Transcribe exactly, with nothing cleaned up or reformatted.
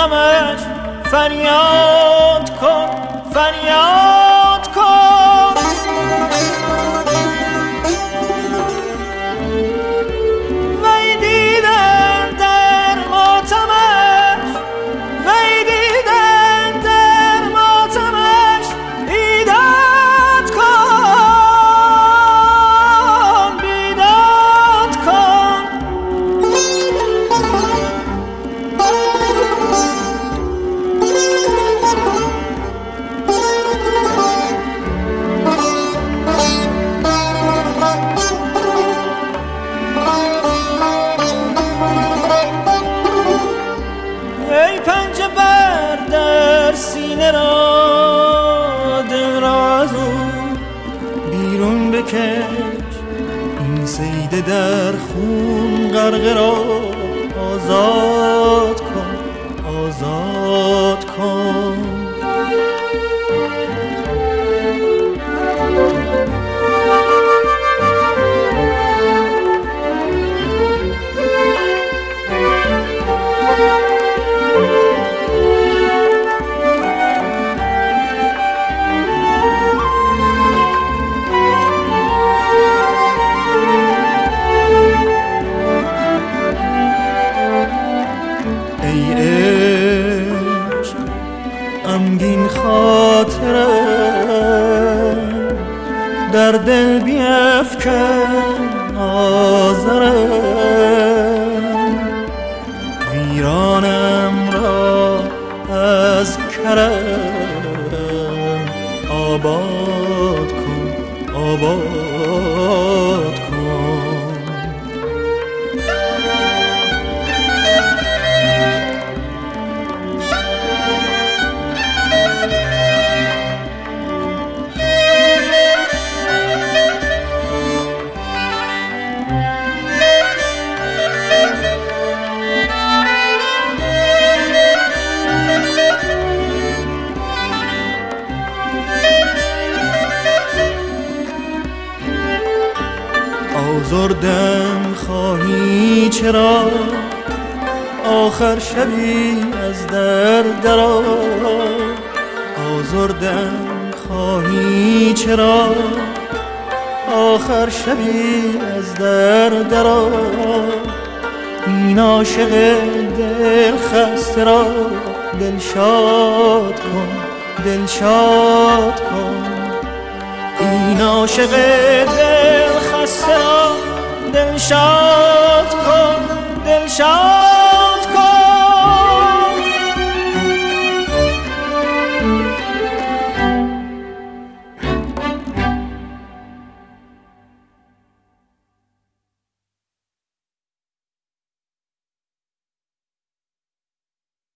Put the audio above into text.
غمش فریاد کن فریاد کن. وی دیدن در ماتمش وی دیدن در ماتمش بیداد کن بیداد کن. ای پنجه بر در سینه را دل را از او بیرون بکش، این صید در خون غرقه را آزاد کن آزاد کن. غمگین خاطرم در دل بیفکن آزرم، ویرانم را از کرم آباد کن آباد کن. آزردم خواهی چرا آخر شبی از در درآ، آزردم خواهی چرا آخر شبی از در درآ. این عاشق دل خسته را دلشاد کن دلشاد کن. این عاشق دل خسته را دلشاد کن دلشاد